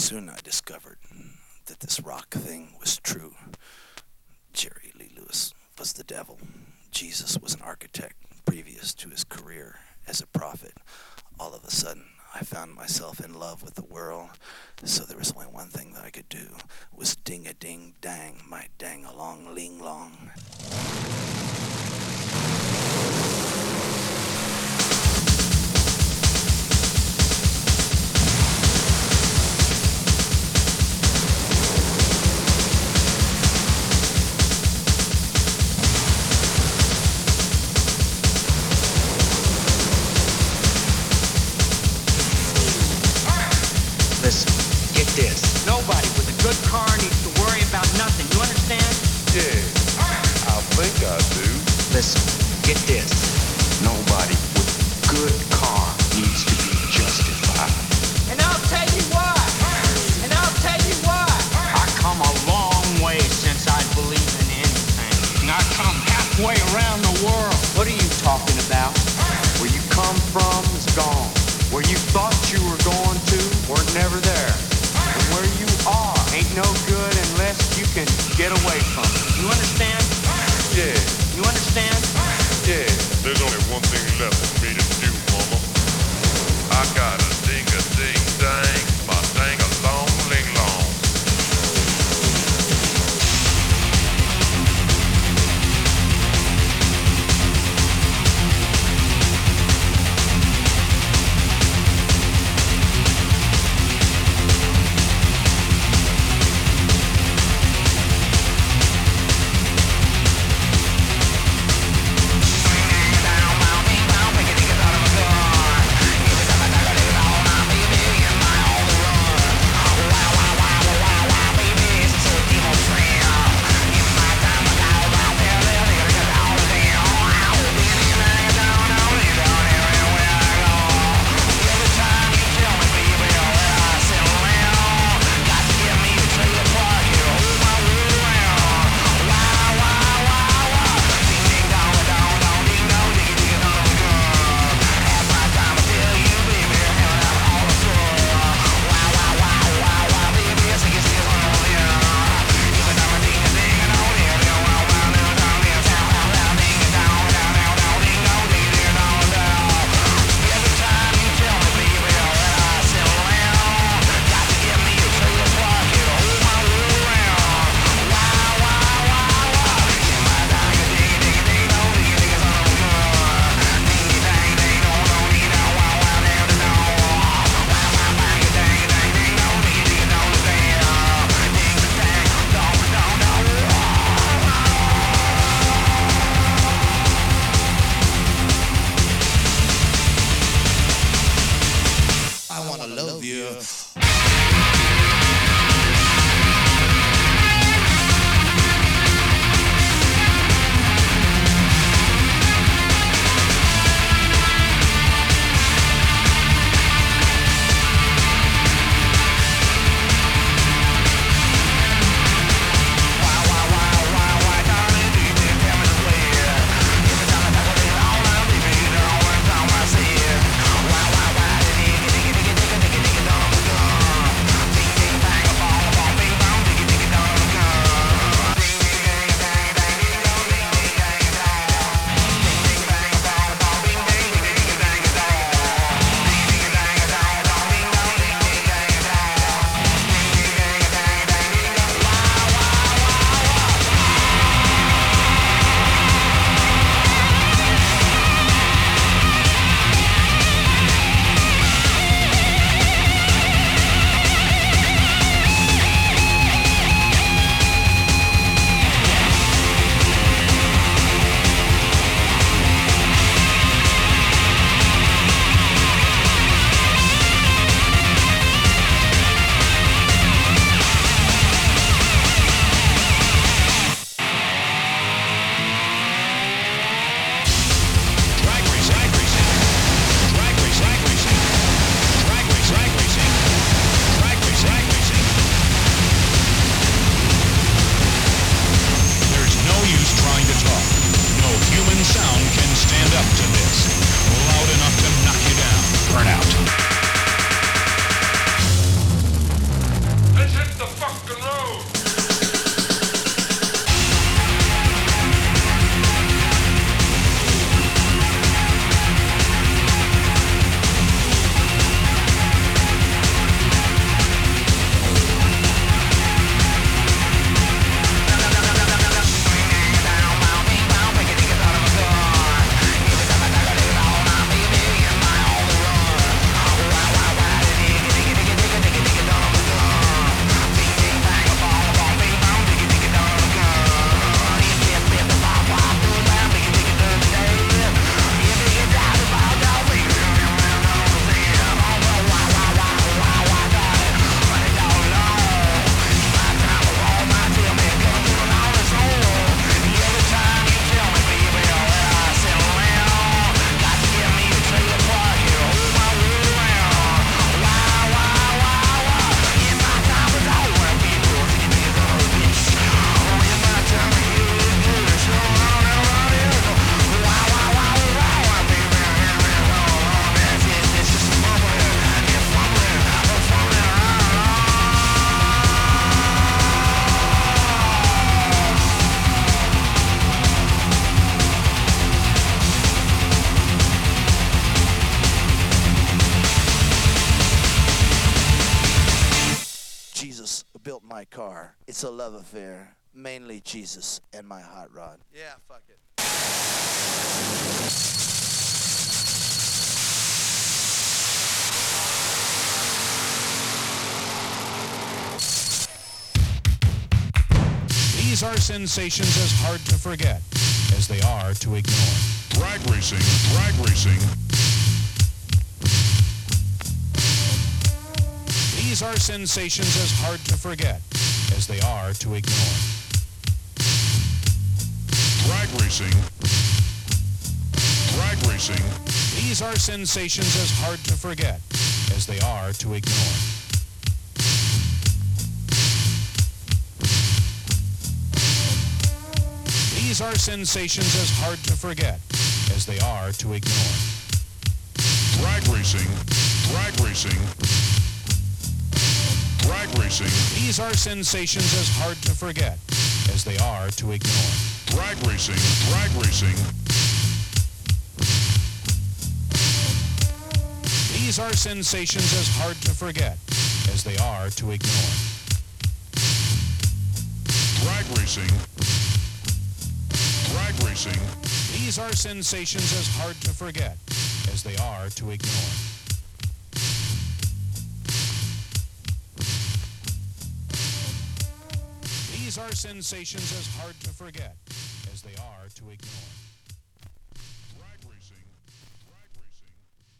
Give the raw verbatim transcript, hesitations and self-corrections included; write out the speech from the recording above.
Soon I discovered that this rock thing was true. Jerry Lee Lewis was the devil. Jesus was an architect previous to his career as a prophet. All of a sudden, I found myself in love with the world, so there was only one thing that I could do, was ding-a-ding-dang, my dang-along-ling-long. Listen, get this. Nobody with a good car needs to worry about nothing. You understand? Yeah, I think I do. Listen, get this. Nobody with a good car needs to be justified. And I'll tell you why. And I'll tell you why. I come a long way since I believe in anything. And I come halfway around the world. What are you talking about? Where you come from is gone. Where you thought you were going to, we're never there. And where you are ain't no good unless you can get away from it. You understand? Yeah, You understand? yeah. There's only one thing left for me to do, mama. I gotta ding-a-ding-dang, my dang-a-long-ling-long. built my car. It's a love affair, mainly Jesus and my hot rod. Yeah, fuck it. These are sensations as hard to forget as they are to ignore. Drag racing, drag racing. These are sensations as hard to forget as they are to ignore. Drag racing. Drag racing. These are sensations as hard to forget as they are to ignore. These are sensations as hard to forget as they are to ignore. Drag racing. Drag racing. Drag racing. These are sensations as hard to forget as they are to ignore. Drag racing. Drag racing. These are sensations as hard to forget as they are to ignore. Drag racing. Drag racing. These are sensations as hard to forget as they are to ignore. These are sensations as hard to forget as they are to ignore.